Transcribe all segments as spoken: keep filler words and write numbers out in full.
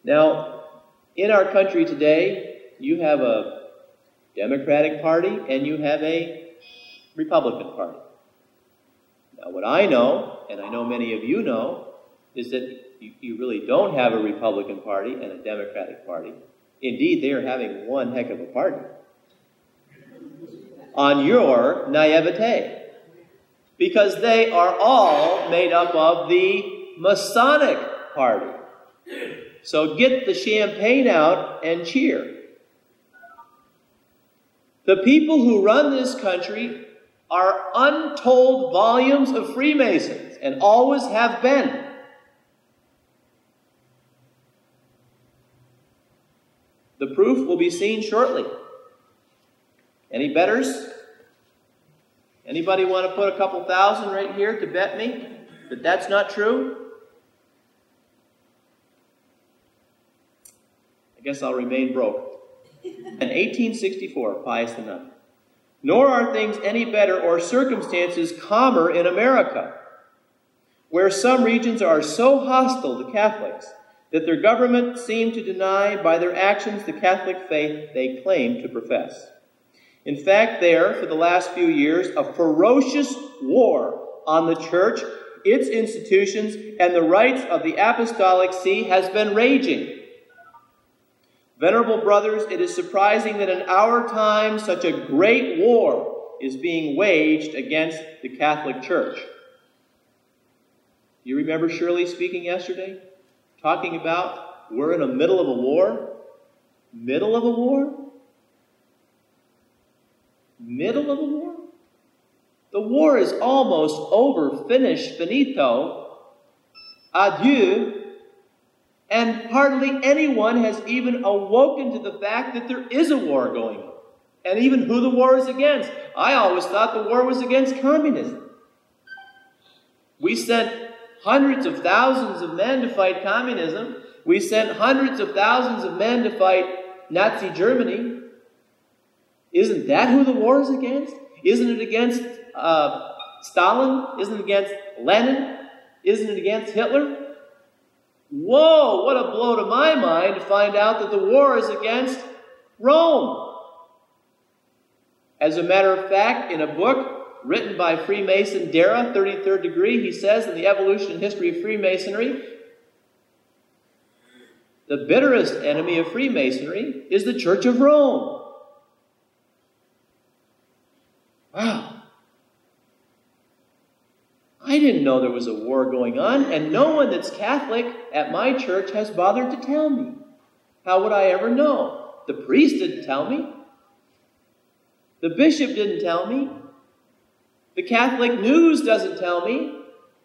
Now, in our country today, you have a Democratic Party and you have a Republican Party. Now, what I know, and I know many of you know, is that you, you really don't have a Republican Party and a Democratic Party. Indeed, they are having one heck of a party on your naivete, because they are all made up of the Masonic Party. So get the champagne out and cheer. The people who run this country are untold volumes of Freemasons and always have been. The proof will be seen shortly. Any bettors? Anybody want to put a couple thousand right here to bet me that that's not true? I guess I'll remain broke. In eighteen sixty-four, Pius the ninth. Nor are things any better or circumstances calmer in America, where some regions are so hostile to Catholics that their government seem to deny by their actions the Catholic faith they claim to profess. In fact, there, for the last few years, a ferocious war on the Church, its institutions, and the rights of the Apostolic See has been raging. Venerable brothers, it is surprising that in our time such a great war is being waged against the Catholic Church. You remember Shirley speaking yesterday? Talking about we're in the middle of a war? Middle of a war? Middle of a war? The war is almost over, finished, finito, adieu, and hardly anyone has even awoken to the fact that there is a war going on, and even who the war is against. I always thought the war was against communism. We sent hundreds of thousands of men to fight communism. We sent hundreds of thousands of men to fight Nazi Germany. Isn't that who the war is against? Isn't it against uh, Stalin? Isn't it against Lenin? Isn't it against Hitler? Whoa, what a blow to my mind to find out that the war is against Rome. As a matter of fact, in a book written by Freemason Dara, thirty-third degree, he says in the Evolution and History of Freemasonry, the bitterest enemy of Freemasonry is the Church of Rome. Wow. I didn't know there was a war going on, and no one that's Catholic at my church has bothered to tell me. How would I ever know? The priest didn't tell me. The bishop didn't tell me. The Catholic news doesn't tell me.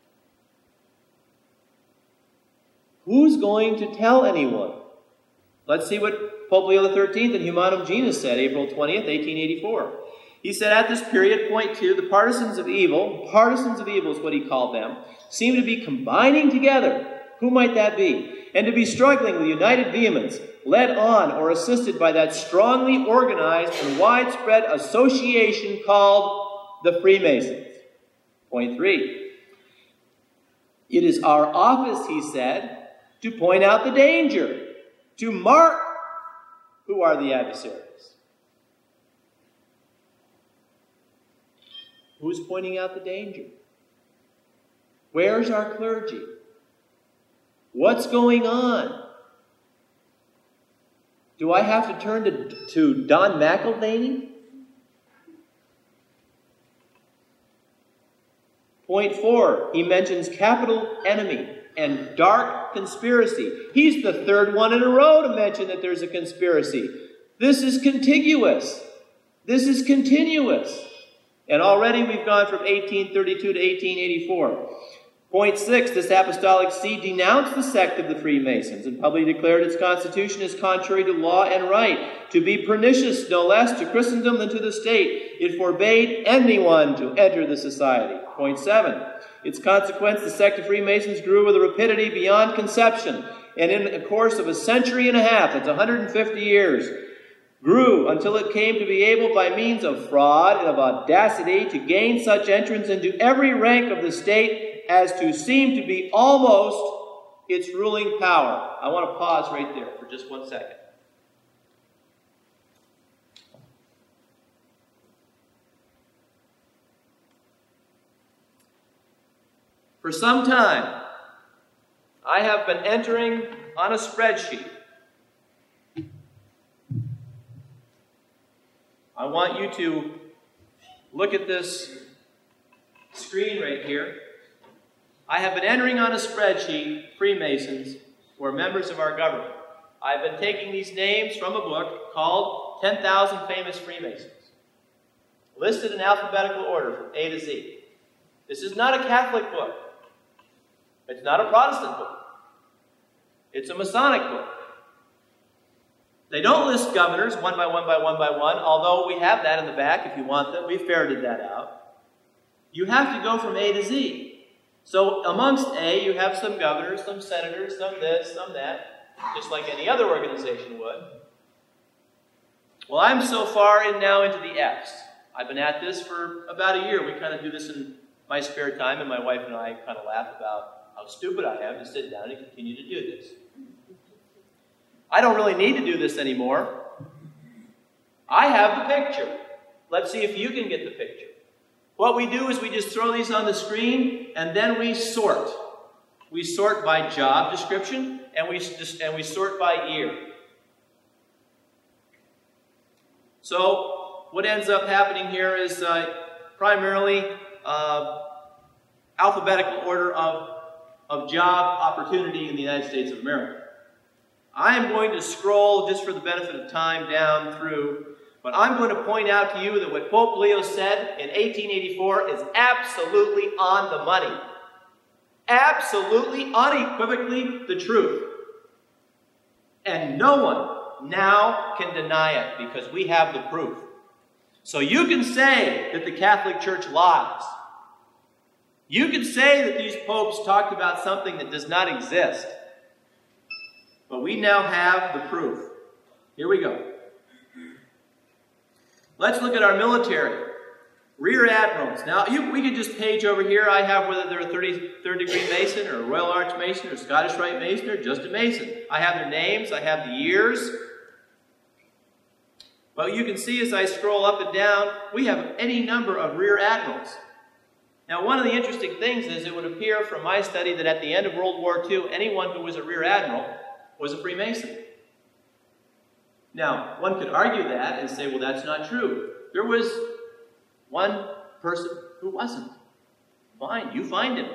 Who's going to tell anyone? Let's see what Pope Leo the thirteenth in Humanum Genus said, April twentieth, eighteen eighty-four. He said, at this period, point two, the partisans of evil, partisans of evil is what he called them, seem to be combining together. Who might that be? And to be struggling with united vehemence, led on or assisted by that strongly organized and widespread association called the Freemasons. Point three. It is our office, he said, to point out the danger, to mark who are the adversaries. Who's pointing out the danger? Where's our clergy? What's going on? Do I have to turn to, to Don McElvaney? Point four, he mentions capital enemy and dark conspiracy. He's the third one in a row to mention that there's a conspiracy. This is contiguous. This is continuous. And already we've gone from eighteen thirty-two to eighteen eighty-four. Point six, this apostolic see denounced the sect of the Freemasons and publicly declared its constitution as contrary to law and right, to be pernicious no less to Christendom than to the state. It forbade anyone to enter the society. Point seven, its consequence, the sect of Freemasons grew with a rapidity beyond conception, and in the course of a century and a half, that's one hundred fifty years, grew until it came to be able by means of fraud and of audacity to gain such entrance into every rank of the state as to seem to be almost its ruling power. I want to pause right there for just one second. For some time, I have been entering on a spreadsheet. I want you to look at this screen right here. I have been entering on a spreadsheet Freemasons who are members of our government. I've been taking these names from a book called ten thousand Famous Freemasons, listed in alphabetical order from A to Z. This is not a Catholic book. It's not a Protestant book. It's a Masonic book. They don't list governors one by one by one by one, although we have that in the back if you want them. We ferreted that out. You have to go from A to Z. So amongst A, you have some governors, some senators, some this, some that, just like any other organization would. Well, I'm so far in now into the F's. I've been at this for about a year. We kind of do this in my spare time, and my wife and I kind of laugh about how stupid I am to sit down and continue to do this. I don't really need to do this anymore. I have the picture. Let's see if you can get the picture. What we do is we just throw these on the screen, and then we sort. We sort by job description, and we, and we sort by year. So what ends up happening here is uh, primarily uh, alphabetical order of of job opportunity in the United States of America. I am going to scroll, just for the benefit of time, down through, but I'm going to point out to you that what Pope Leo said in eighteen eighty-four is absolutely on the money. Absolutely, unequivocally the truth. And no one now can deny it because we have the proof. So you can say that the Catholic Church lies. You can say that these popes talked about something that does not exist. But we now have the proof. Here we go. Let's look at our military. Rear admirals. Now, you, we could just page over here. I have whether they're a thirty-third degree Mason or a Royal Arch Mason or Scottish Rite Mason or just a Mason. I have their names. I have the years. But you can see as I scroll up and down, we have any number of rear admirals. Now, one of the interesting things is it would appear from my study that at the end of World War Two, anyone who was a rear admiral was a Freemason. Now, one could argue that and say, well, that's not true. There was one person who wasn't. Fine, you find him.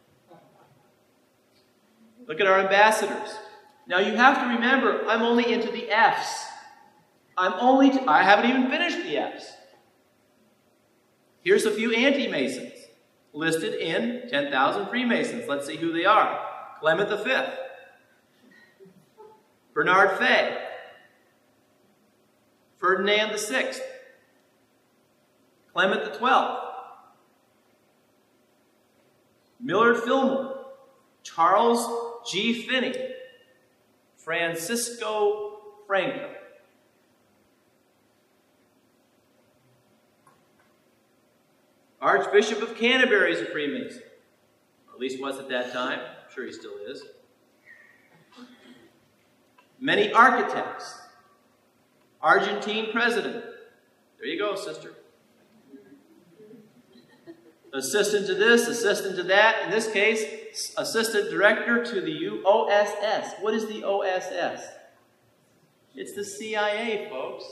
Look at our ambassadors. Now, you have to remember, I'm only into the F's. I'm only, to, I haven't even finished the F's. Here's a few anti-Masons listed in ten thousand Freemasons. Let's see who they are. Clement the Fifth. Bernard Fay. Ferdinand the Sixth. Clement the Twelfth. Millard Fillmore. Charles G. Finney. Francisco Franco. Archbishop of Canterbury is a Freemason. Or at least was at that time. I'm sure he still is. Many architects. Argentine president. There you go, sister. Assistant to this, assistant to that. In this case, assistant director to the O S S. What is the O S S? It's the C I A, folks.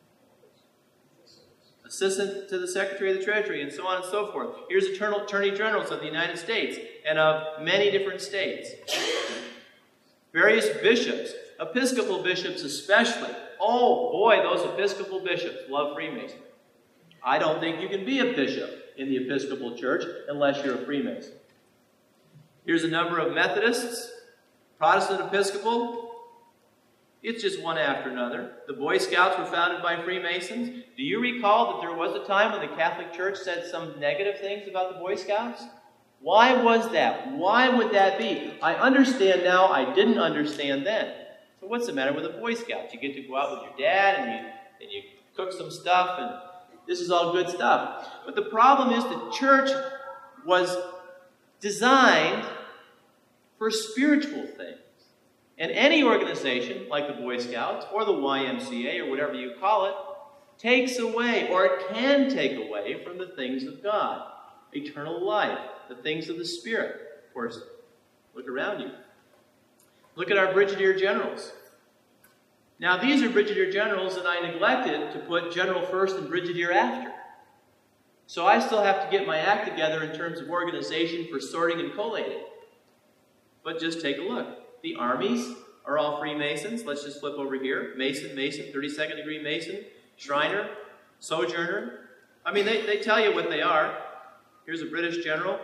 Assistant to the Secretary of the Treasury, and so on and so forth. Here's Attorney Generals of the United States and of many different states. Various bishops, Episcopal bishops especially. Oh boy, those Episcopal bishops love Freemasonry. I don't think you can be a bishop in the Episcopal Church unless you're a Freemason. Here's a number of Methodists, Protestant Episcopal. It's just one after another. The Boy Scouts were founded by Freemasons. Do you recall that there was a time when the Catholic Church said some negative things about the Boy Scouts? Why was that? Why would that be? I understand now. I didn't understand then. So what's the matter with the Boy Scouts? You get to go out with your dad and you, and you cook some stuff, and this is all good stuff. But the problem is the church was designed for spiritual things. And any organization, like the Boy Scouts or the Y M C A or whatever you call it, takes away, or it can take away, from the things of God. Eternal life, the things of the Spirit. Of course, look around you. Look at our brigadier generals. Now, these are brigadier generals that I neglected to put general first and brigadier after. So I still have to get my act together in terms of organization for sorting and collating. But just take a look. The armies are all Freemasons. Let's just flip over here. Mason, Mason, thirty-second degree Mason, Shriner, Sojourner. I mean, they, they tell you what they are. Here's a British general.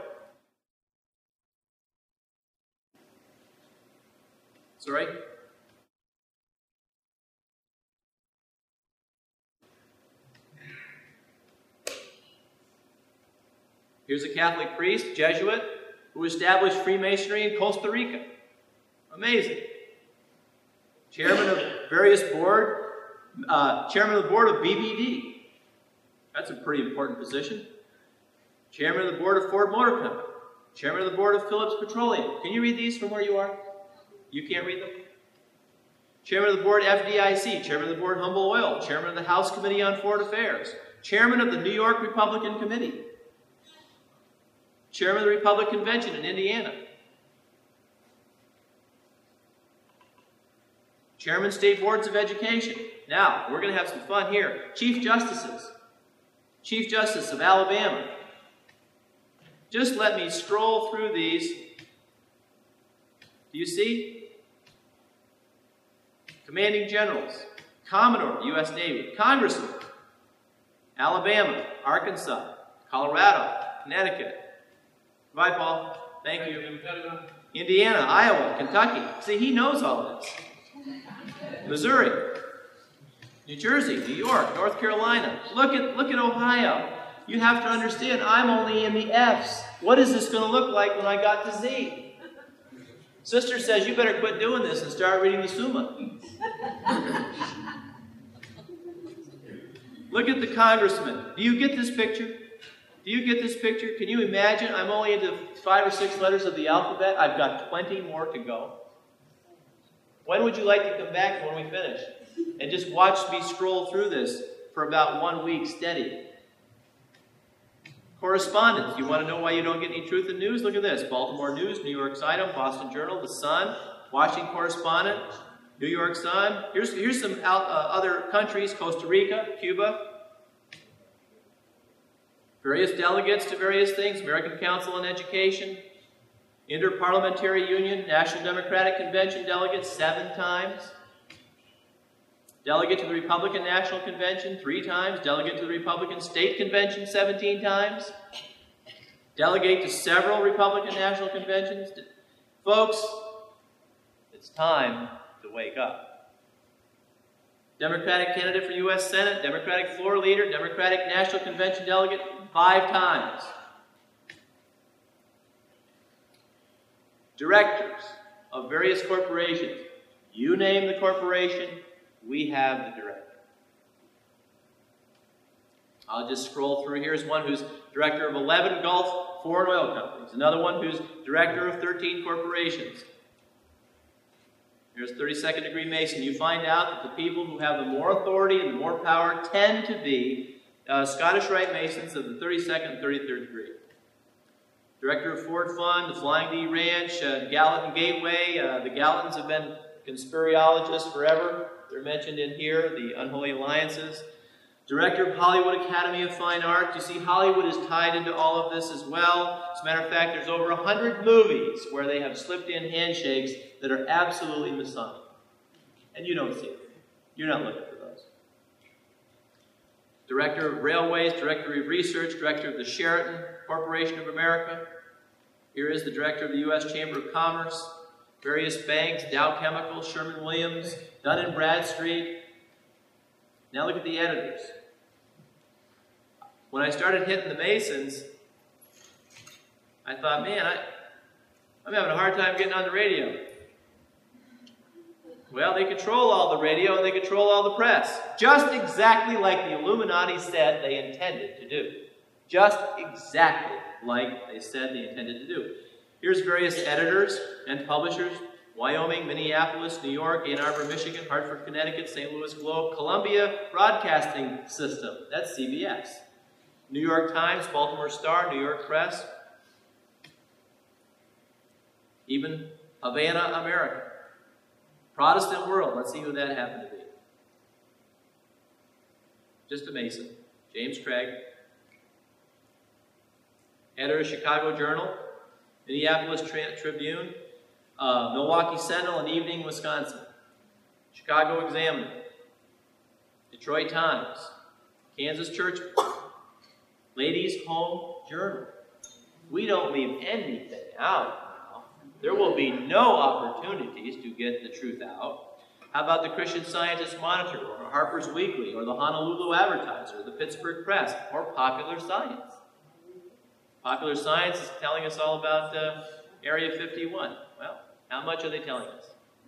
Sorry? Here's a Catholic priest, Jesuit, who established Freemasonry in Costa Rica. Amazing. Chairman of various board, uh, chairman of the board of B B D. That's a pretty important position. Chairman of the board of Ford Motor Company. Chairman of the board of Phillips Petroleum. Can you read these from where you are? You can't read them? Chairman of the board F D I C. Chairman of the board Humboldt Oil. Chairman of the House Committee on Foreign Affairs. Chairman of the New York Republican Committee. Chairman of the Republican Convention in Indiana. Chairman State Boards of Education. Now, we're going to have some fun here. Chief Justices. Chief Justice of Alabama. Just let me scroll through these. Do you see? Commanding Generals. Commodore, U S Navy. Congressman. Alabama, Arkansas, Colorado, Connecticut. Bye, Paul. Thank you. Indiana, Iowa, Kentucky. See, he knows all this. Missouri, New Jersey, New York, North Carolina. Look at, look at Ohio. You have to understand, I'm only in the F's. What is this going to look like when I got to Z? Sister says, you better quit doing this and start reading the Summa. Look at the congressman. Do you get this picture? Do you get this picture? Can you imagine? I'm only into five or six letters of the alphabet. I've got twenty more to go. When would you like to come back when we finish? And just watch me scroll through this for about one week steady. Correspondence. You want to know why you don't get any truth in news? Look at this. Baltimore News, New York Item, Boston Journal, The Sun, Washington Correspondent, New York Sun. Here's, here's some out, uh, other countries. Costa Rica, Cuba. Various delegates to various things. American Council on Education. Inter-Parliamentary Union, National Democratic Convention delegate seven times. Delegate to the Republican National Convention three times. Delegate to the Republican State Convention seventeen times. Delegate to several Republican National Conventions. Folks, it's time to wake up. Democratic candidate for U S Senate, Democratic floor leader, Democratic National Convention delegate five times. Directors of various corporations. You name the corporation, we have the director. I'll just scroll through. Here's one who's director of eleven Gulf foreign oil companies. Another one who's director of thirteen corporations. Here's thirty-second degree Mason. You find out that the people who have the more authority and the more power tend to be uh, Scottish Rite Masons of the thirty-second and thirty-third degree. Director of Ford Fund, the Flying D Ranch, uh, Gallatin Gateway. Uh, the Gallatins have been conspirologists forever. They're mentioned in here, the Unholy Alliances. Director of Hollywood Academy of Fine Arts. You see, Hollywood is tied into all of this as well. As a matter of fact, there's over a hundred movies where they have slipped in handshakes that are absolutely Masonic. And you don't see them. You're not looking for those. Director of Railways, Director of Research, Director of the Sheraton Corporation of America. Here is the Director of the U S Chamber of Commerce. Various banks, Dow Chemical, Sherwin-Williams, Dun and Bradstreet. Now look at the editors. When I started hitting the Masons, I thought, man, I, I'm having a hard time getting on the radio. Well, they control all the radio and they control all the press. Just exactly like the Illuminati said they intended to do. Just exactly like they said they intended to do. Here's various editors and publishers: Wyoming, Minneapolis, New York, Ann Arbor, Michigan, Hartford, Connecticut, Saint Louis Globe, Columbia Broadcasting System, that's C B S, New York Times, Baltimore Star, New York Press, even Havana, America. Protestant World, let's see who that happened to be. Just a Mason, James Craig. Editor, Chicago Journal, Minneapolis Tri Tribune, uh, Milwaukee Sentinel, and Evening, Wisconsin. Chicago Examiner, Detroit Times, Kansas Church, Ladies' Home Journal. We don't leave anything out. There will be no opportunities to get the truth out. How about the Christian Scientist Monitor, or Harper's Weekly, or the Honolulu Advertiser, the Pittsburgh Press, or Popular Science? Popular Science is telling us all about uh, Area fifty-one. Well, how much are they telling us?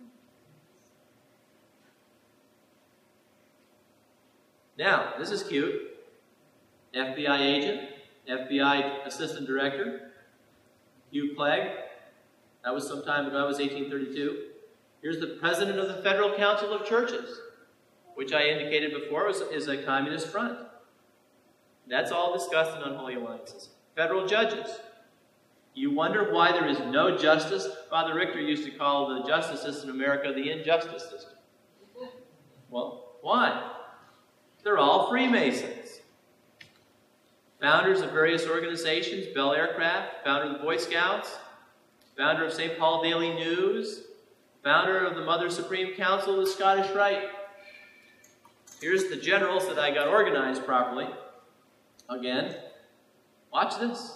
Now, this is cute. F B I agent, F B I Assistant Director, Hugh Clegg. That was some time ago, that was eighteen thirty-two. Here's the President of the Federal Council of Churches, which I indicated before was, is a communist front. That's all discussed in Unholy Alliances. Federal judges. You wonder why there is no justice? Father Richter used to call the justice system in America the injustice system. Well, why? They're all Freemasons. Founders of various organizations: Bell Aircraft, founder of the Boy Scouts, founder of Saint Paul Daily News, founder of the Mother Supreme Council of the Scottish Rite. Here's the generals that I got organized properly. Again, watch this.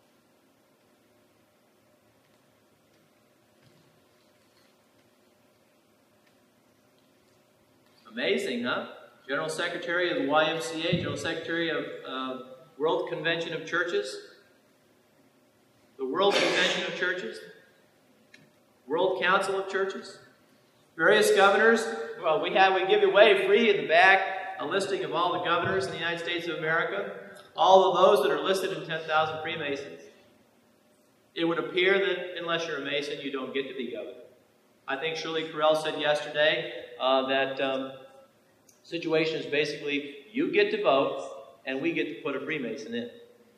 Amazing, huh? General Secretary of the Y M C A, General Secretary of uh, World Convention of Churches, the World Convention of Churches, World Council of Churches, various governors. Well, we have we give away free in the back a listing of all the governors in the United States of America, all of those that are listed in ten thousand Freemasons. It would appear that unless you're a Mason, you don't get to be governor. I think Shirley Carell said yesterday uh, that um, situation is basically you get to vote and we get to put a Freemason in.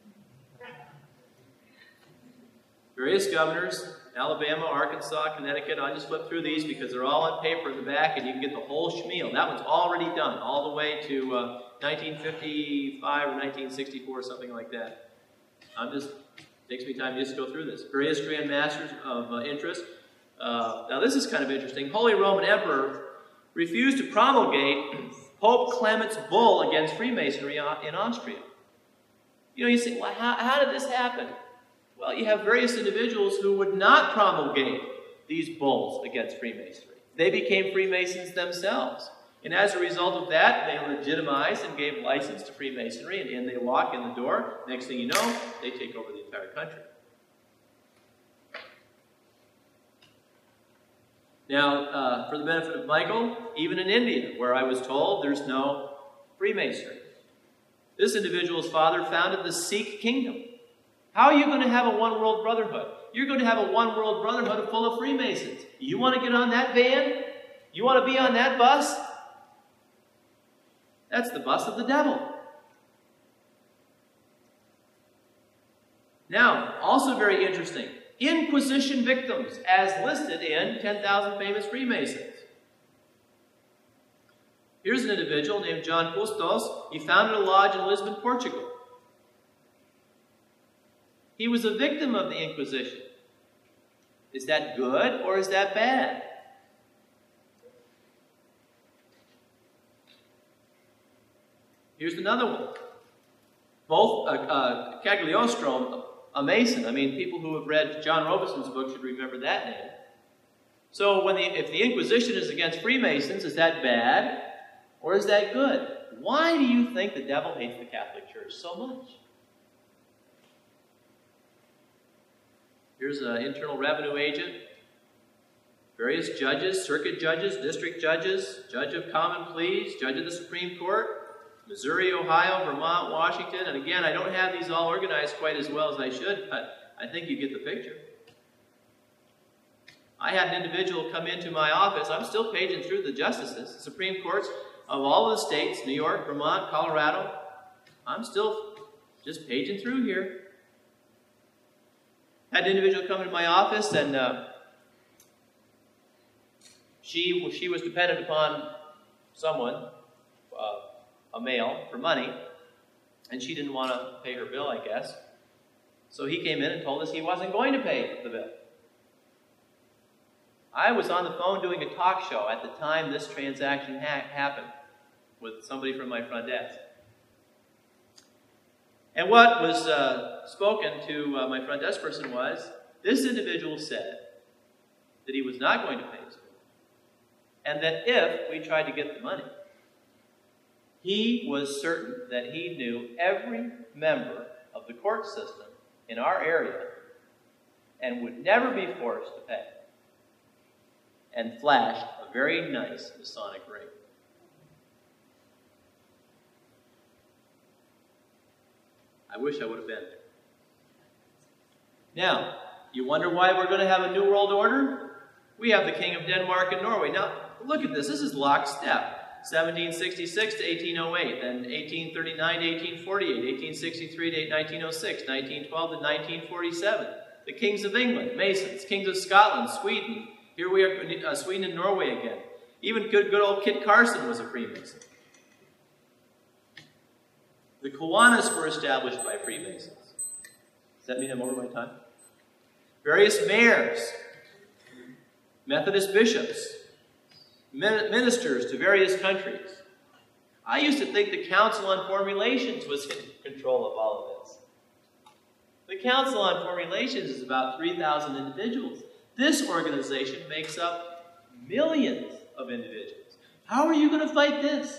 Various governors, Alabama, Arkansas, Connecticut. I just flip through these because they're all on paper in the back and you can get the whole schmeal. That one's already done, all the way to uh, nineteen fifty-five or nineteen sixty-four, something like that. I'm just, it takes me time to just go through this. Various Grand Masters of uh, interest. Uh, now this is kind of interesting. Holy Roman Emperor refused to promulgate Pope Clement's bull against Freemasonry in Austria. You know, you say, well, how, how did this happen? Well, you have various individuals who would not promulgate these bulls against Freemasonry. They became Freemasons themselves. And as a result of that, they legitimized and gave license to Freemasonry, and in they walk in the door. Next thing you know, they take over the entire country. Now, uh, for the benefit of Michael, even in India, where I was told there's no Freemasonry, this individual's father founded the Sikh kingdom. How are you going to have a one-world brotherhood? You're going to have a one-world brotherhood full of Freemasons. You want to get on that van? You want to be on that bus? That's the bus of the devil. Now, also very interesting, Inquisition victims as listed in ten thousand Famous Freemasons. Here's an individual named John Custos. He founded a lodge in Lisbon, Portugal. He was a victim of the Inquisition. Is that good or is that bad? Here's another one. Both uh, uh, Cagliostro, a Mason. I mean, people who have read John Robeson's book should remember that name. So when the, if the Inquisition is against Freemasons, is that bad or is that good? Why do you think the devil hates the Catholic Church so much? Here's an internal revenue agent, various judges, circuit judges, district judges, judge of common pleas, judge of the Supreme Court, Missouri, Ohio, Vermont, Washington. And again, I don't have these all organized quite as well as I should, but I think you get the picture. I had an individual come into my office. I'm still paging through the justices, the Supreme Courts of all of the states, New York, Vermont, Colorado. I'm still just paging through here. Had an individual come into my office, and uh, she, she was dependent upon someone, uh, a male, for money, and she didn't want to pay her bill, I guess. So he came in and told us he wasn't going to pay the bill. I was on the phone doing a talk show at the time this transaction ha- happened with somebody from my front desk. And what was uh, spoken to uh, my front desk person was, this individual said that he was not going to pay his bill, and that if we tried to get the money, he was certain that he knew every member of the court system in our area and would never be forced to pay, and flashed a very nice Masonic ring. I wish I would have been there. Now, you wonder why we're going to have a New World Order? We have the King of Denmark and Norway. Now, look at this. This is lockstep. seventeen sixty-six to eighteen oh eight, then eighteen thirty-nine to eighteen forty-eight, eighteen sixty-three to nineteen oh six, nineteen twelve to nineteen forty-seven. The kings of England, Masons, kings of Scotland, Sweden. Here we are, uh, Sweden and Norway again. Even good, good old Kit Carson was a Freemason. The Kiwanis were established by Freemasons. Does that mean I'm over my time? Various mayors, Methodist bishops, ministers to various countries. I used to think the Council on Foreign Relations was in control of all of this. The Council on Foreign Relations is about three thousand individuals. This organization makes up millions of individuals. How are you going to fight this?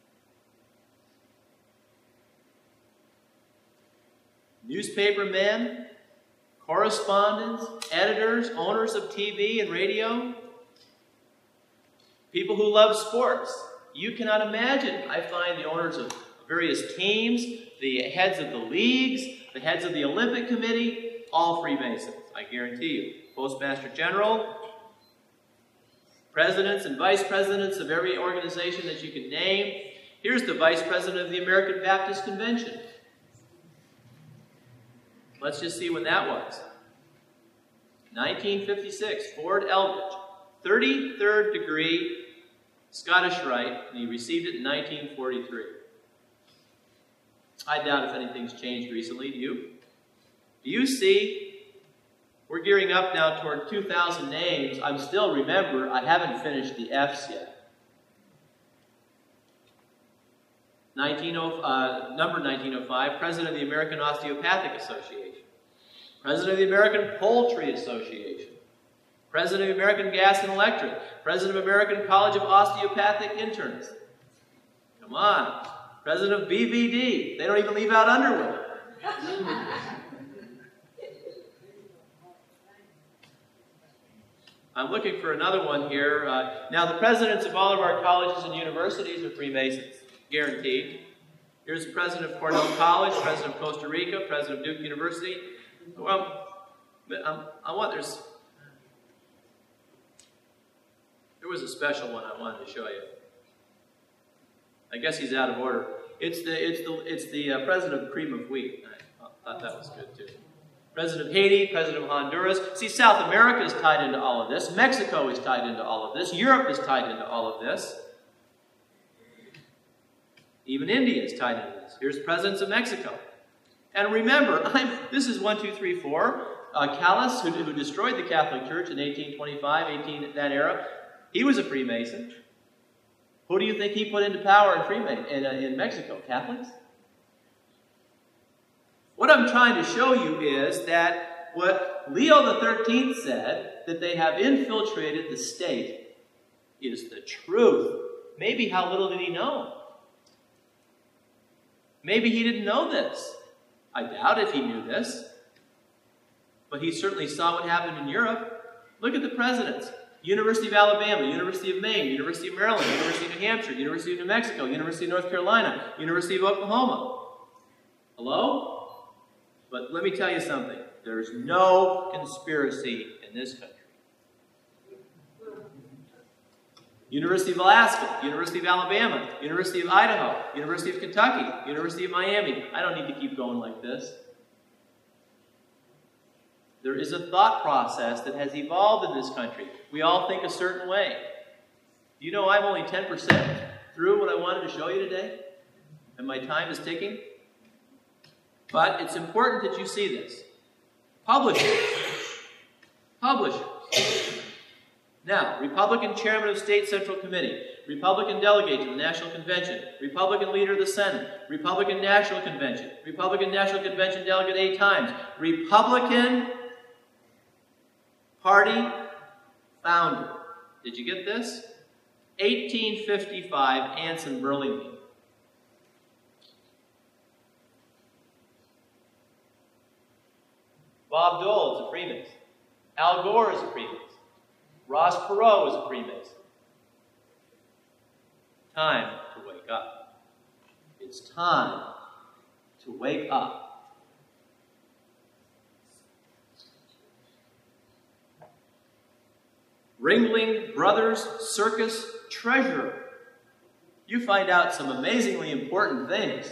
Newspaper men, correspondents, editors, owners of T V and radio, people who love sports. You cannot imagine. I find the owners of various teams, the heads of the leagues, the heads of the Olympic Committee, all Freemasons, I guarantee you. Postmaster General, presidents and vice presidents of every organization that you can name. Here's the vice president of the American Baptist Convention. Let's just see when that was. nineteen fifty-six, Ford Eldridge, thirty-third degree Scottish Rite, and he received it in nineteen forty-three. I doubt if anything's changed recently. Do you? Do you see? We're gearing up now toward two thousand names. I'm still, remember, I haven't finished the F's yet. nineteen oh, uh, number nineteen oh five, President of the American Osteopathic Association. President of the American Poultry Association. President of the American Gas and Electric. President of American College of Osteopathic Interns. Come on. President of B V D. They don't even leave out underwear. I'm looking for another one here. Uh, now, the presidents of all of our colleges and universities are Freemasons, guaranteed. Here's the president of Cornell College, president of Costa Rica, president of Duke University. Well, um, I want, there's, there was a special one I wanted to show you. I guess he's out of order. It's the, it's the, it's the uh, president of Cream of Wheat. I thought that was good, too. President of Haiti, President of Honduras. See, South America is tied into all of this. Mexico is tied into all of this. Europe is tied into all of this. Even India is tied into this. Here's the presidents of Mexico. And remember, I'm, this is one, two, three, four. Uh, Callas, who, who destroyed the Catholic Church in eighteen twenty-five, eighteen, that era, he was a Freemason. Who do you think he put into power in, Freemason, in, uh, in Mexico? Catholics? What I'm trying to show you is that what Leo the thirteenth said, that they have infiltrated the state, is the truth. Maybe how little did he know? Maybe he didn't know this. I doubt if he knew this. But he certainly saw what happened in Europe. Look at the presidents. University of Alabama, University of Maine, University of Maryland, University of New Hampshire, University of New Mexico, University of North Carolina, University of Oklahoma. Hello? But let me tell you something. There's no conspiracy in this country. University of Alaska, University of Alabama, University of Idaho, University of Kentucky, University of Miami. I don't need to keep going like this. There is a thought process that has evolved in this country. We all think a certain way. Do you know I'm only ten percent through what I wanted to show you today? And my time is ticking? But it's important that you see this. Publishers. Publishers. Now, Republican Chairman of State Central Committee, Republican Delegate to the National Convention, Republican Leader of the Senate, Republican National Convention, Republican National Convention Delegate eight times, Republican Party founder. Did you get this? eighteen fifty-five, Anson Burlingame. Bob Dole is a Freemason. Al Gore is a Freemason. Ross Perot is a Freemason. Time to wake up. It's time to wake up. Ringling Brothers Circus Treasurer. You find out some amazingly important things.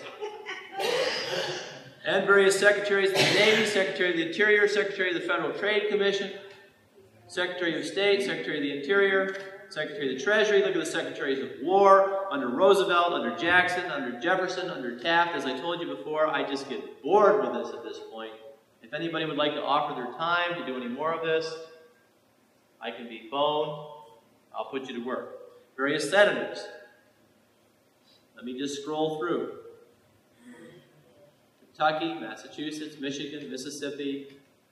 And various secretaries of the Navy, Secretary of the Interior, Secretary of the Federal Trade Commission, Secretary of State, Secretary of the Interior, Secretary of the Treasury. Look at the Secretaries of War under Roosevelt, under Jackson, under Jefferson, under Taft. As I told you before, I just get bored with this at this point. If anybody would like to offer their time to do any more of this, I can be phoned. I'll put you to work. Various senators. Let me just scroll through. Kentucky, Massachusetts, Michigan, Mississippi,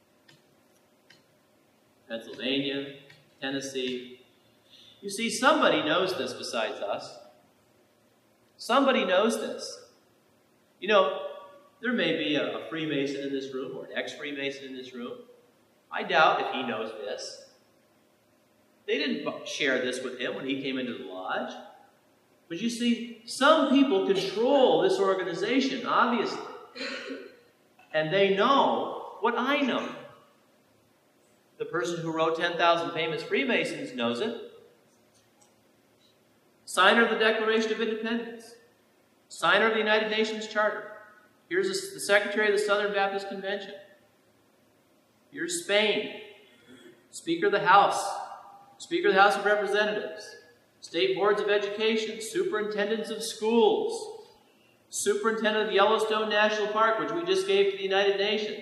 Pennsylvania, Tennessee. You see, somebody knows this besides us. Somebody knows this. You know, there may be a, a Freemason in this room or an ex-Freemason in this room. I doubt if he knows this. They didn't share this with him when he came into the lodge. But you see, some people control this organization, obviously. And they know what I know. The person who wrote ten thousand Famous Freemasons knows it. Signer of the Declaration of Independence. Signer of the United Nations Charter. Here's the Secretary of the Southern Baptist Convention. Here's Spain. Speaker of the House. Speaker of the House of Representatives. State Boards of Education. Superintendents of Schools. Superintendent of the Yellowstone National Park, which we just gave to the United Nations.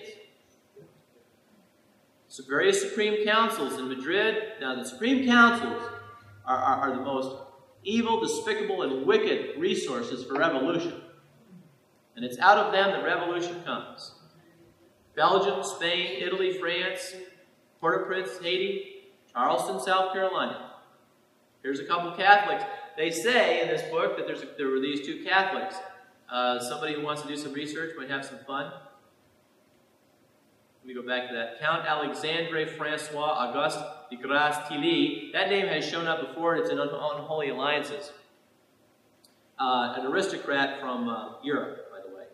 So various Supreme Councils in Madrid. Now, the Supreme Councils are, are, are the most evil, despicable, and wicked resources for revolution. And it's out of them that revolution comes. Belgium, Spain, Italy, France, Port-au-Prince, Haiti, Charleston, South Carolina. Here's a couple of Catholics. They say in this book that there's a, there were these two Catholics. Uh, somebody who wants to do some research might have some fun. Let me go back to that. Count Alexandre Francois Auguste de Grasse Tilly. That name has shown up before. It's in Un Unholy Alliances. Uh, an aristocrat from uh, Europe, by the way.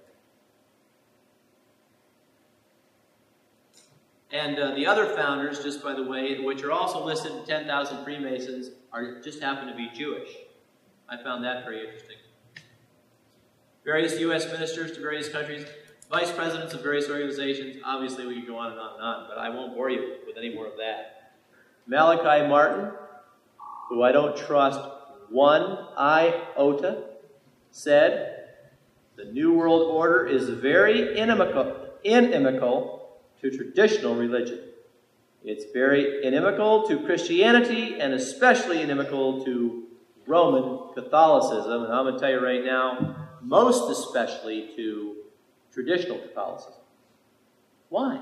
And uh, the other founders, just by the way, which are also listed in ten thousand Freemasons, are just happen to be Jewish. I found that very interesting. Various U S ministers to various countries, vice presidents of various organizations. Obviously, we could go on and on and on, but I won't bore you with any more of that. Malachi Martin, who I don't trust one iota, said, the New World Order is very inimical, inimical to traditional religion. It's very inimical to Christianity and especially inimical to Roman Catholicism. And I'm going to tell you right now, most especially to traditional Catholicism. Why?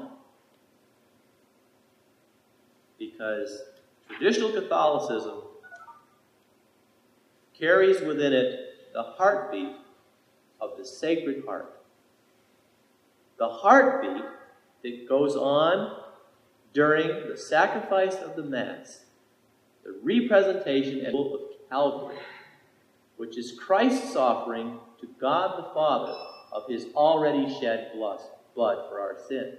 Because traditional Catholicism carries within it the heartbeat of the Sacred Heart. The heartbeat that goes on during the sacrifice of the Mass, the representation and of Calvary, which is Christ's offering to God the Father of his already shed blood, blood for our sins.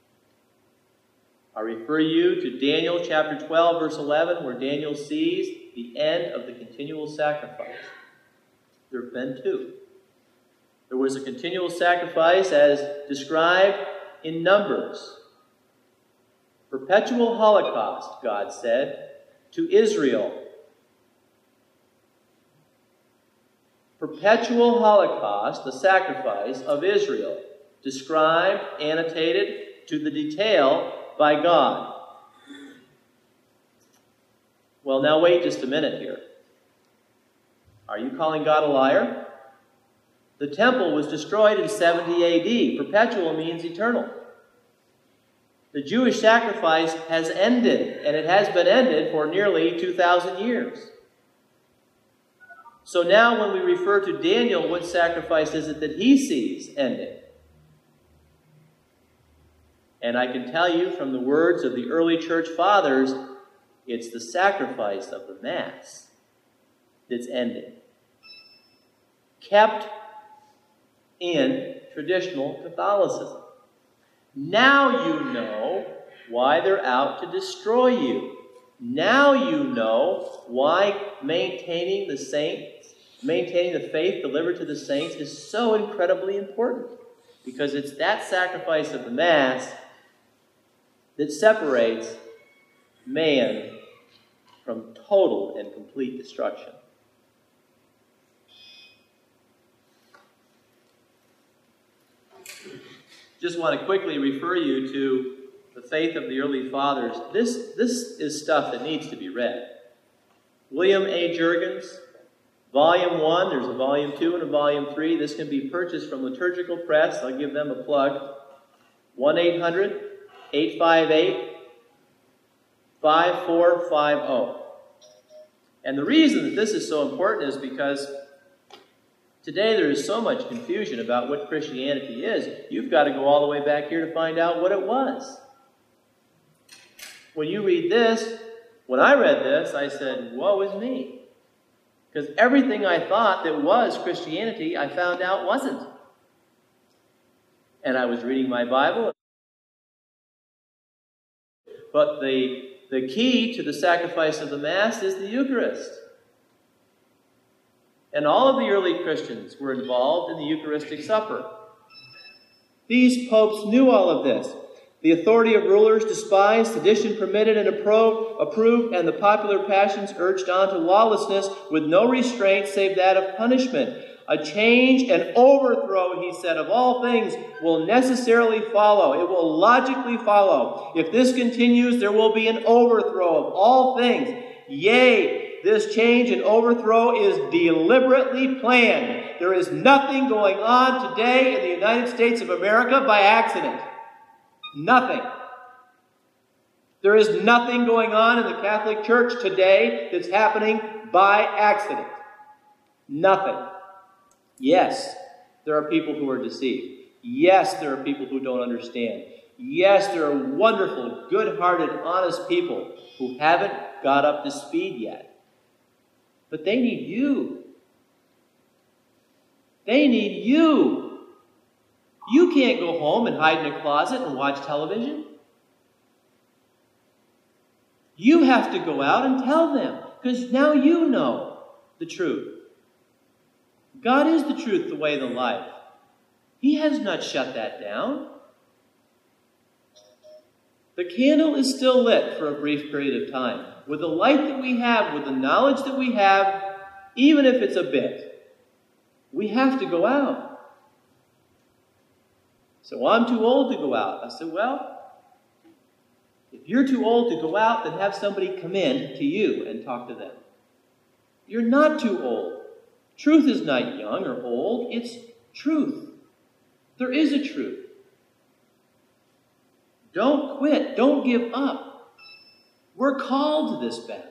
I refer you to Daniel chapter twelve, verse eleven, where Daniel sees the end of the continual sacrifice. There have been two. There was a continual sacrifice as described in Numbers. Perpetual holocaust, God said, to Israel. Perpetual holocaust, the sacrifice of Israel, described, annotated to the detail by God. Well, now wait just a minute here. Are you calling God a liar? The temple was destroyed in seventy A D. Perpetual means eternal. The Jewish sacrifice has ended, and it has been ended for nearly two thousand years. So now when we refer to Daniel, what sacrifice is it that he sees ending? And I can tell you from the words of the early church fathers, it's the sacrifice of the Mass that's ending. Kept in traditional Catholicism. Now you know why they're out to destroy you. Now you know why maintaining the saints, maintaining the faith delivered to the saints is so incredibly important. Because it's that sacrifice of the Mass that separates man from total and complete destruction. Just want to quickly refer you to the faith of the early fathers. This, this is stuff that needs to be read. William A. Jurgens, Volume one, there's a Volume two and a Volume three. This can be purchased from Liturgical Press. I'll give them a plug. one eight hundred, eight five eight, five four five zero. And the reason that this is so important is because today there is so much confusion about what Christianity is. You've got to go all the way back here to find out what it was. When you read this, when I read this, I said, woe is me. Because everything I thought that was Christianity, I found out wasn't. And I was reading my Bible. But the, the key to the sacrifice of the Mass is the Eucharist. And all of the early Christians were involved in the Eucharistic Supper. These popes knew all of this. The authority of rulers despised, sedition permitted and approved, and the popular passions urged on to lawlessness with no restraint save that of punishment. A change and overthrow, he said, of all things will necessarily follow. It will logically follow. If this continues, there will be an overthrow of all things. Yea, this change and overthrow is deliberately planned. There is nothing going on today in the United States of America by accident. Nothing. There is nothing going on in the Catholic Church today that's happening by accident. Nothing. Yes, there are people who are deceived. Yes, there are people who don't understand. Yes, there are wonderful, good-hearted, honest people who haven't got up to speed yet. But they need you. They need you. You can't go home and hide in a closet and watch television. You have to go out and tell them, because now you know the truth. God is the truth, the way, the life. He has not shut that down. The candle is still lit for a brief period of time. With the light that we have, with the knowledge that we have, even if it's a bit, we have to go out. So I'm too old to go out. I said, well, if you're too old to go out, then have somebody come in to you and talk to them. You're not too old. Truth is not young or old. It's truth. There is a truth. Don't quit. Don't give up. We're called to this battle.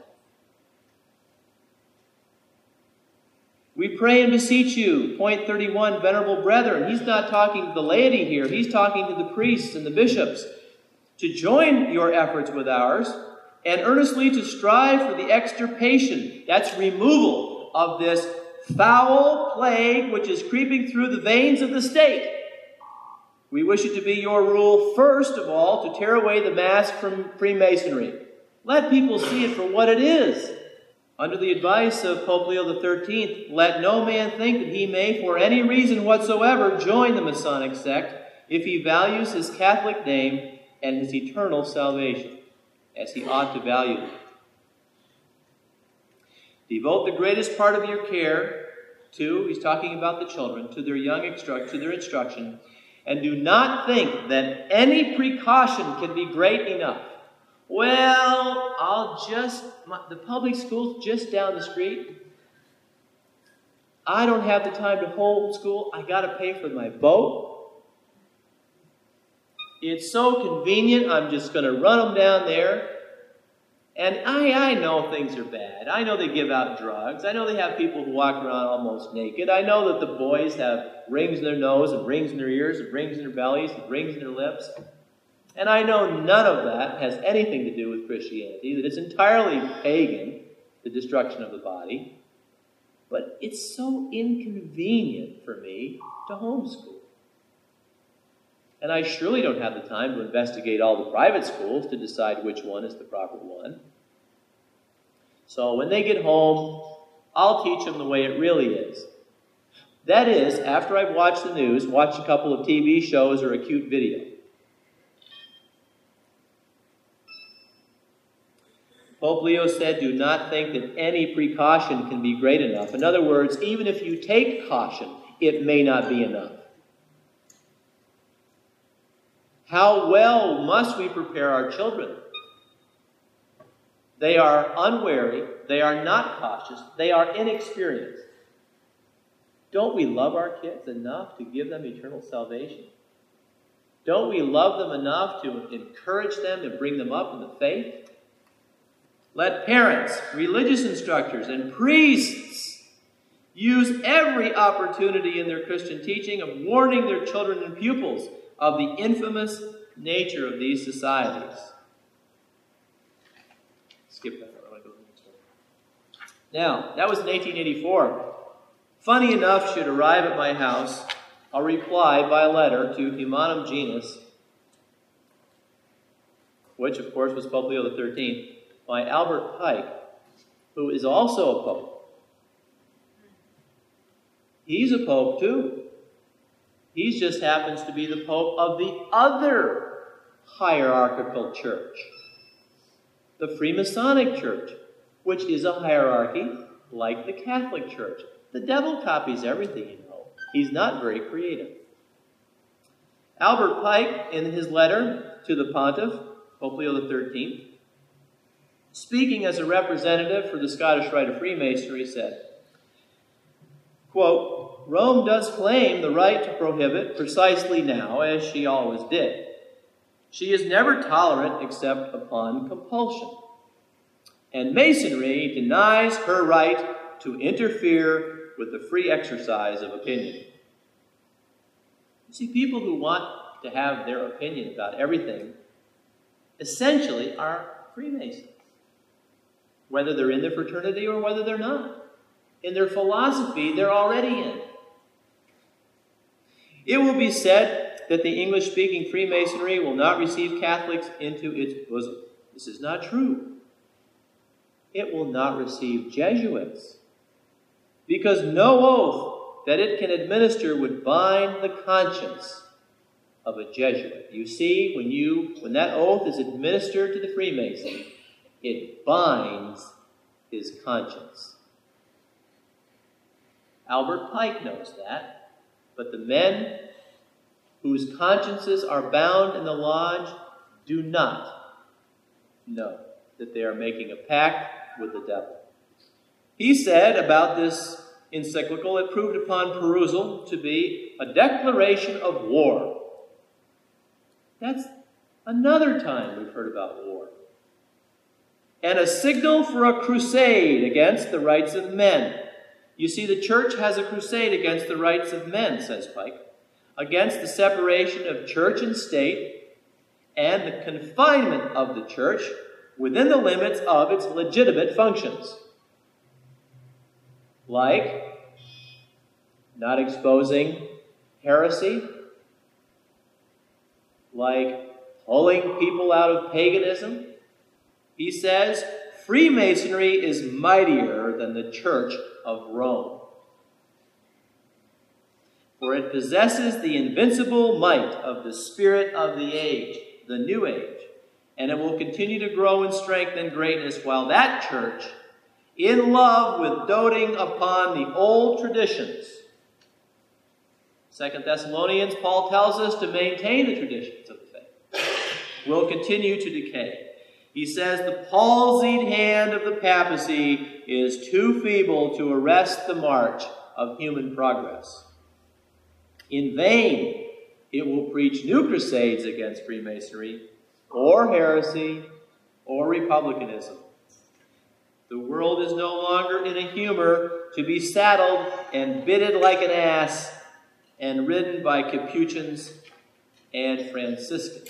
We pray and beseech you, point thirty-one, venerable brethren. He's not talking to the laity here. He's talking to the priests and the bishops, to join your efforts with ours and earnestly to strive for the extirpation, that's removal of this foul plague which is creeping through the veins of the state. We wish it to be your rule, first of all, to tear away the mask from Freemasonry. Let people see it for what it is. Under the advice of Pope Leo the thirteenth, let no man think that he may, for any reason whatsoever, join the Masonic sect if he values his Catholic name and his eternal salvation, as he ought to value them. Devote the greatest part of your care to, he's talking about the children, to their young instruct, to their instruction, and do not think that any precaution can be great enough. Well, I'll just, my, the public school's just down the street. I don't have the time to homeschool. I got to pay for my boat. It's so convenient, I'm just going to run them down there. And I, I know things are bad. I know they give out drugs. I know they have people who walk around almost naked. I know that the boys have rings in their nose and rings in their ears and rings in their bellies and rings in their lips. And I know none of that has anything to do with Christianity, that it's entirely pagan, the destruction of the body. But it's so inconvenient for me to homeschool. And I surely don't have the time to investigate all the private schools to decide which one is the proper one. So when they get home, I'll teach them the way it really is. That is, after I've watched the news, watched a couple of T V shows or a cute video. Pope Leo said, do not think that any precaution can be great enough. In other words, even if you take caution, it may not be enough. How well must we prepare our children? They are unwary, they are not cautious, they are inexperienced. Don't we love our kids enough to give them eternal salvation? Don't we love them enough to encourage them and bring them up in the faith? Let parents, religious instructors, and priests use every opportunity in their Christian teaching of warning their children and pupils of the infamous nature of these societies. Skip that. I want to go to the next one. Now, that was in eighteen eighty-four. Funny enough, should arrive at my house a reply by letter to Humanum Genus, which, of course, was Pope Leo the thirteenth, by Albert Pike, who is also a pope. He's a pope, too. He just happens to be the pope of the other hierarchical church, the Freemasonic Church, which is a hierarchy like the Catholic Church. The devil copies everything, you know. He's not very creative. Albert Pike, in his letter to the pontiff, Pope Leo the thirteenth, speaking as a representative for the Scottish Rite of Freemasonry, said, quote, Rome does claim the right to prohibit precisely now, as she always did. She is never tolerant except upon compulsion. And Masonry denies her right to interfere with the free exercise of opinion. You see, people who want to have their opinion about everything essentially are Freemasons, whether they're in the fraternity or whether they're not. In their philosophy, they're already in. It will be said that the English-speaking Freemasonry will not receive Catholics into its bosom. This is not true. It will not receive Jesuits, because no oath that it can administer would bind the conscience of a Jesuit. You see, when you when that oath is administered to the Freemason, it binds his conscience. Albert Pike knows that, but the men whose consciences are bound in the lodge do not know that they are making a pact with the devil. He said about this encyclical, it proved upon perusal to be a declaration of war. That's another time we've heard about war. And a signal for a crusade against the rights of men. You see, the church has a crusade against the rights of men, says Pike, against the separation of church and state and the confinement of the church within the limits of its legitimate functions. Like not exposing heresy, like pulling people out of paganism. He says, Freemasonry is mightier than the Church of Rome, for it possesses the invincible might of the spirit of the age, the New Age, and it will continue to grow in strength and greatness, while that church, in love with doting upon the old traditions. Second Thessalonians, Paul tells us to maintain the traditions of the faith, will continue to decay. He says the palsied hand of the papacy is too feeble to arrest the march of human progress. In vain, it will preach new crusades against Freemasonry, or heresy, or republicanism. The world is no longer in a humor to be saddled and bitted like an ass and ridden by Capuchins and Franciscans.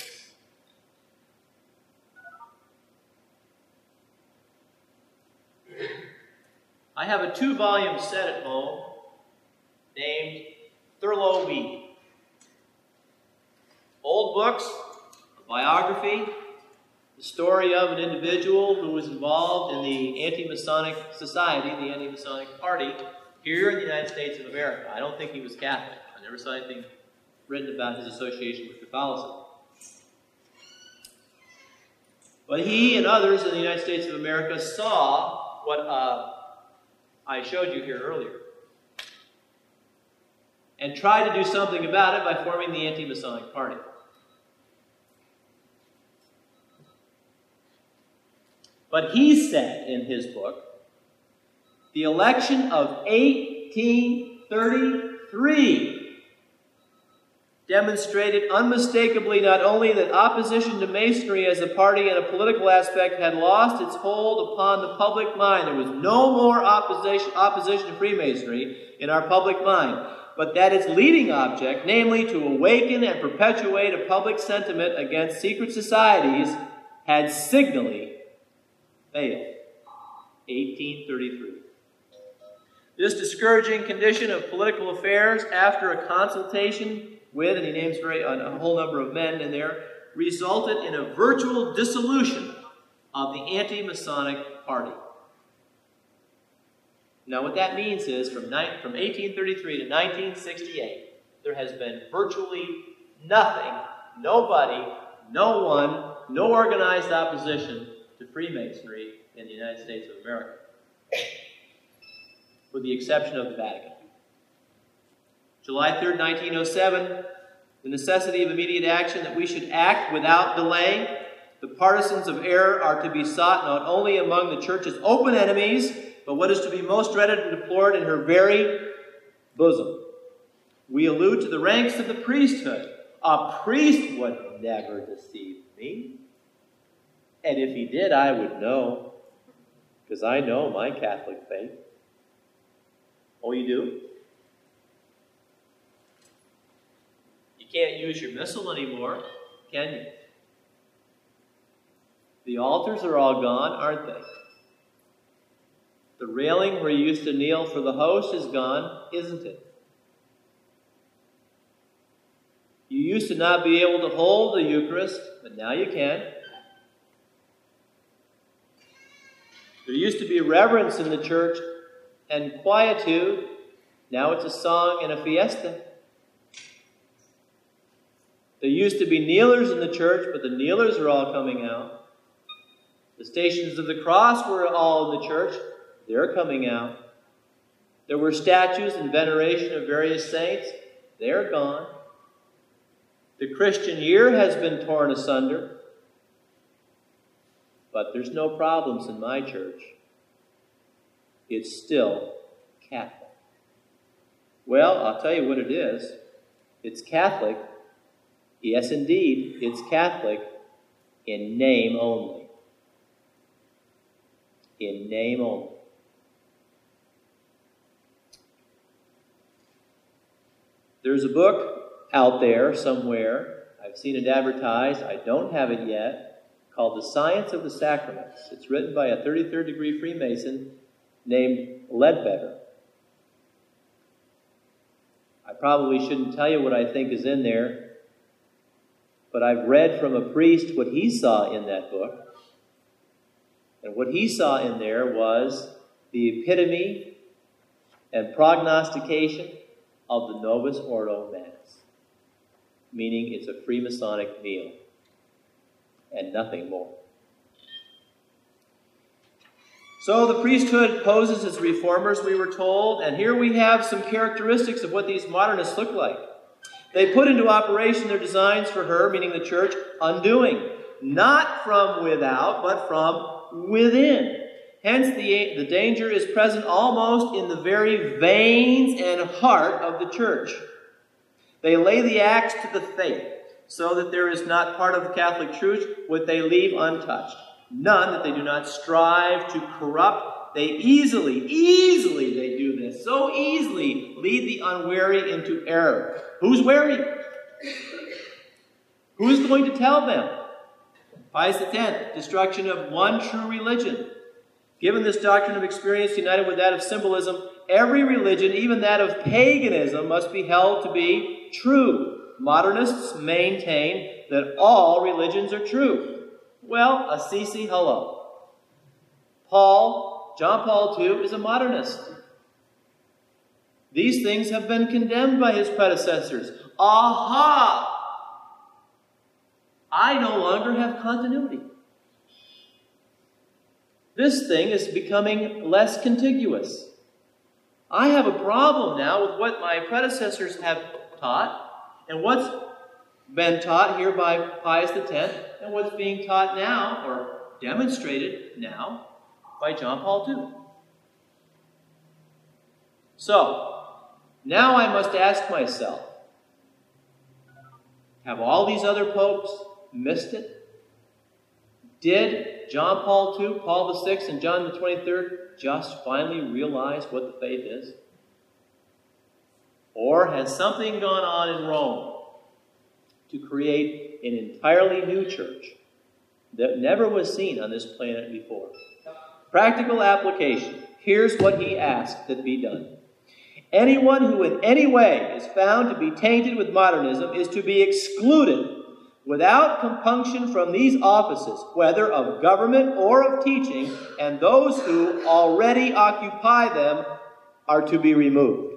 I have a two-volume set at home named Thurlow Weed. Old books, a biography, the story of an individual who was involved in the anti-Masonic society, the anti-Masonic party, here in the United States of America. I don't think he was Catholic. I never saw anything written about his association with Catholicism. But he and others in the United States of America saw what uh, I showed you here earlier, and tried to do something about it by forming the anti-Masonic party. But he said in his book, the election of eighteen thirty-three demonstrated unmistakably not only that opposition to Masonry as a party and a political aspect had lost its hold upon the public mind. There was no more opposition, opposition to Freemasonry in our public mind, but that its leading object, namely to awaken and perpetuate a public sentiment against secret societies, had signally failed. eighteen thirty-three. This discouraging condition of political affairs, after a consultation with, and he names very, a whole number of men in there, resulted in a virtual dissolution of the anti-Masonic party. Now what that means is from, from eighteen thirty-three to nineteen sixty-eight, there has been virtually nothing, nobody, no one, no organized opposition to Freemasonry in the United States of America, with the exception of the Vatican. July third, nineteen oh seven, the necessity of immediate action, that we should act without delay. The partisans of error are to be sought not only among the Church's open enemies, but what is to be most dreaded and deplored in her very bosom. We allude to the ranks of the priesthood. A priest would never deceive me. And if he did, I would know, because I know my Catholic faith. Oh, you do? You can't use your missal anymore, can you? The altars are all gone, aren't they? The railing where you used to kneel for the host is gone, isn't it? You used to not be able to hold the Eucharist, but now you can. There used to be reverence in the church and quietude. Now it's a song and a fiesta. There used to be kneelers in the church, but the kneelers are all coming out. The Stations of the Cross were all in the church. They're coming out. There were statues and veneration of various saints. They're gone. The Christian year has been torn asunder. But there's no problems in my church. It's still Catholic. Well, I'll tell you what it is. It's Catholic. Yes, indeed, it's Catholic in name only. In name only. There's a book out there somewhere. I've seen it advertised. I don't have it yet. Called The Science of the Sacraments. It's written by a thirty-third degree Freemason named Ledbetter. I probably shouldn't tell you what I think is in there, but I've read from a priest what he saw in that book. And what he saw in there was the epitome and prognostication of the Novus Ordo Manus, meaning it's a Freemasonic meal and nothing more. So the priesthood poses as reformers, we were told, and here we have some characteristics of what these modernists look like. They put into operation their designs for her, meaning the church, undoing, not from without, but from within. Hence, the, the danger is present almost in the very veins and heart of the church. They lay the axe to the faith, so that there is not part of the Catholic truth what they leave untouched. None that they do not strive to corrupt. They easily, easily they do this, so easily lead the unwary into error. Who's wary? Who's going to tell them? Pius X, destruction of one true religion. Given this doctrine of experience united with that of symbolism, every religion, even that of paganism, must be held to be true. Modernists maintain that all religions are true. Well, Assisi, hello. Paul, John Paul the Second, is a modernist. These things have been condemned by his predecessors. Aha! I no longer have continuity. This thing is becoming less contiguous. I have a problem now with what my predecessors have taught and what's been taught here by Pius X and what's being taught now, or demonstrated now, by John Paul the Second. So, now I must ask myself, have all these other popes missed it? Did John Paul the Second, Paul the Sixth, and John the twenty-third just finally realize what the faith is? Or has something gone on in Rome to create an entirely new church that never was seen on this planet before? Practical application. Here's what he asked that be done. Anyone who in any way is found to be tainted with modernism is to be excluded without compunction from these offices, whether of government or of teaching, and those who already occupy them are to be removed.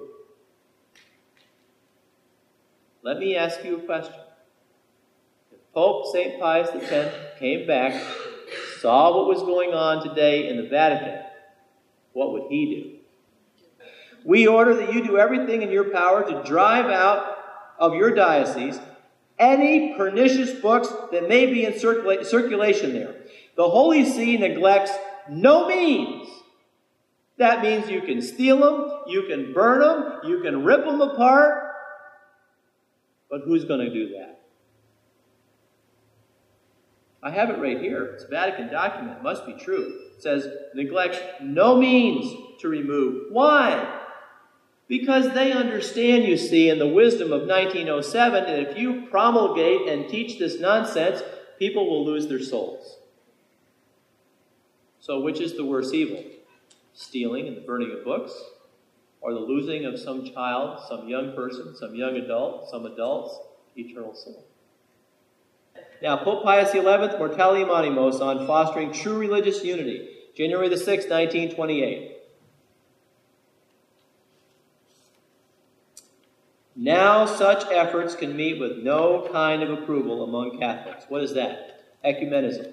Let me ask you a question. If Pope Saint Pius X came back, saw what was going on today in the Vatican, what would he do? We order that you do everything in your power to drive out of your diocese any pernicious books that may be in circula- circulation there. The Holy See neglects no means. That means you can steal them, you can burn them, you can rip them apart. But who's going to do that? I have it right here. It's a Vatican document. It must be true. It says, neglects no means to remove. Why? Because they understand, you see, in the wisdom of nineteen oh seven, that if you promulgate and teach this nonsense, people will lose their souls. So which is the worse evil? Stealing and the burning of books? Or the losing of some child, some young person, some young adult, some adult's eternal soul? Now, Pope Pius the eleventh, Mortalium Animos, on fostering true religious unity, January the sixth, nineteen twenty-eight. Now such efforts can meet with no kind of approval among Catholics. What is that? Ecumenism.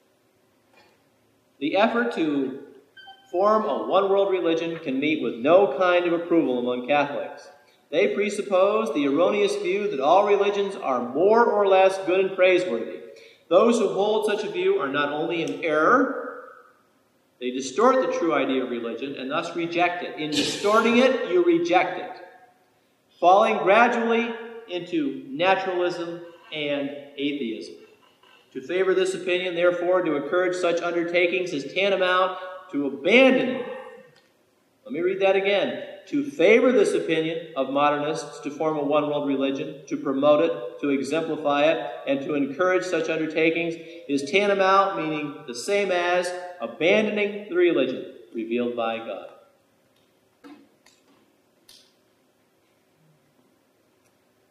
The effort to form a one-world religion can meet with no kind of approval among Catholics. They presuppose the erroneous view that all religions are more or less good and praiseworthy. Those who hold such a view are not only in error, they distort the true idea of religion and thus reject it. In distorting it, you reject it, falling gradually into naturalism and atheism. To favor this opinion, therefore, to encourage such undertakings is tantamount to abandoning. Let me read that again. To favor this opinion of modernists to form a one-world religion, to promote it, to exemplify it, and to encourage such undertakings is tantamount, meaning the same as, abandoning the religion revealed by God.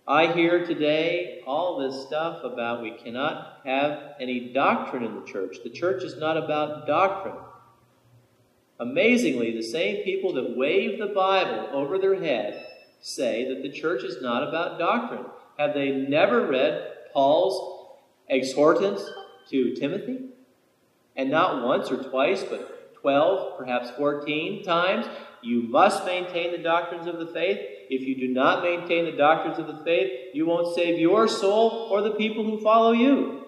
I hear today all this stuff about we cannot have any doctrine in the church. The church is not about doctrine. Amazingly, the same people that wave the Bible over their head say that the church is not about doctrine. Have they never read Paul's exhortance to Timothy? And not once or twice, but twelve, perhaps fourteen times, you must maintain the doctrines of the faith. If you do not maintain the doctrines of the faith, you won't save your soul or the people who follow you.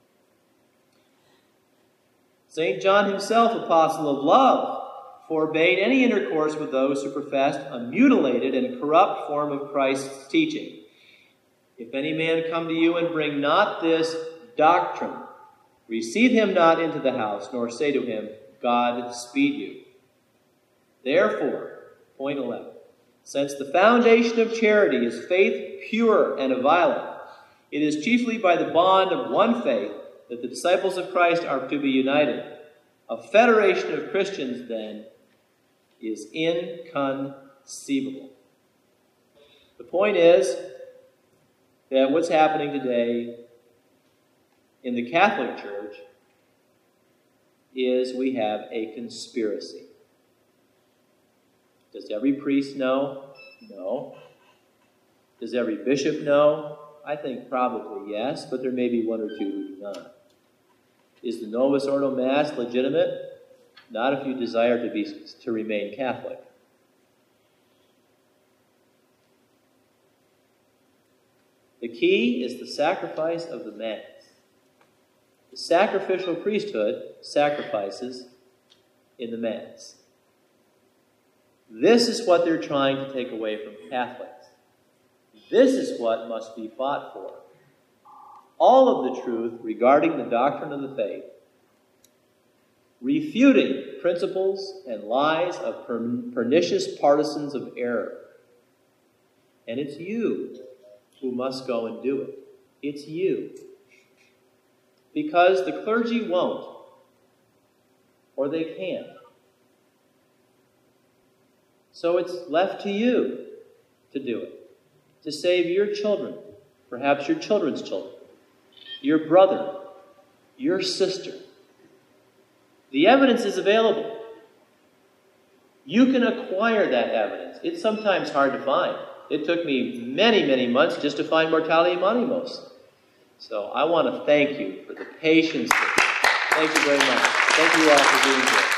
Saint John himself, apostle of love, forbade any intercourse with those who professed a mutilated and corrupt form of Christ's teaching. If any man come to you and bring not this doctrine, receive him not into the house, nor say to him, God speed you. Therefore, point eleven, since the foundation of charity is faith pure and inviolate, it is chiefly by the bond of one faith that the disciples of Christ are to be united. A federation of Christians, then, is inconceivable. The point is that what's happening today in the Catholic Church is we have a conspiracy. Does every priest know? No. Does every bishop know? I think probably yes, but there may be one or two who do not. Is the Novus Ordo Mass legitimate? Not if you desire to be to remain Catholic. The key is the sacrifice of the Mass. The sacrificial priesthood sacrifices in the Mass. This is what they're trying to take away from Catholics. This is what must be fought for. All of the truth regarding the doctrine of the faith, refuting principles and lies of pernicious partisans of error. And it's you who must go and do it. It's you. Because the clergy won't, or they can't. So it's left to you to do it, to save your children, perhaps your children's children, your brother, your sister. The evidence is available. You can acquire that evidence. It's sometimes hard to find. It took me many, many months just to find Mortalium Animos. So I want to thank you for the patience. Thank you very much. Thank you all for being here.